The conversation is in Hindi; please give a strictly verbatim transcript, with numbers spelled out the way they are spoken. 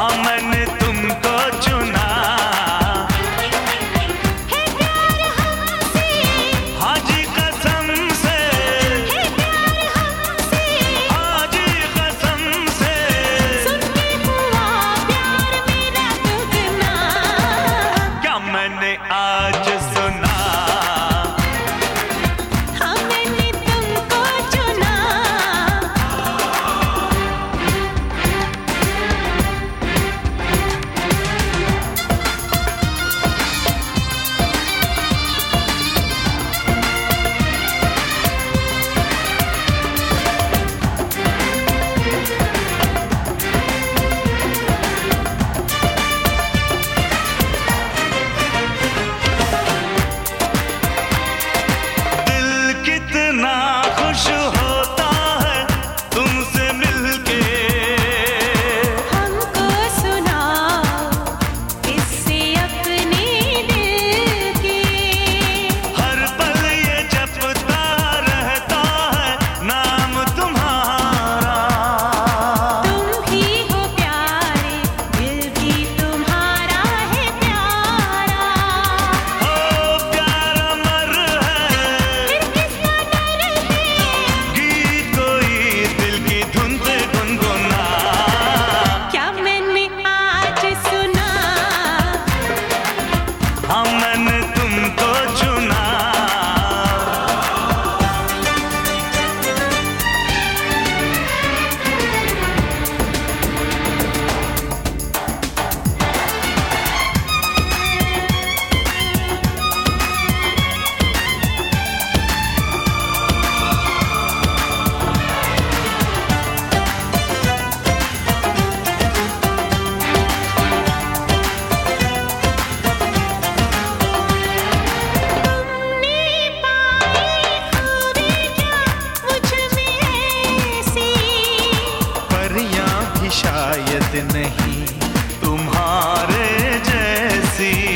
हाँ मैंने तुमको चुना, है प्यार हमसे, हाँ जी कसम से, है प्यार हमसे, हाँ जी कसम से। सुन के हुआ प्यार मेरा दुगना, क्या मैंने आज सुना, हाँ मैंने तुमको चुना। दिल कितना खुश होता है तुमसे मिलके, हमको सुनाओ किस्से अपने दिल के, हर पल ये जपता रहता है नाम तुम्हारा। तुम ही हो प्यारे, दिल भी तुम्हारा है प्यारा। ओ प्यार अमर है, फिर किसका डर है, गीत कोई दिल की धुन पे गुनगुना। क्या मैंने आज सुना, हाँ मैंने तुमको चुना। तुमने पाई खूबी क्या मुझ में ऐसी, परियां भी शायद नहीं तुम्हारे जैसी।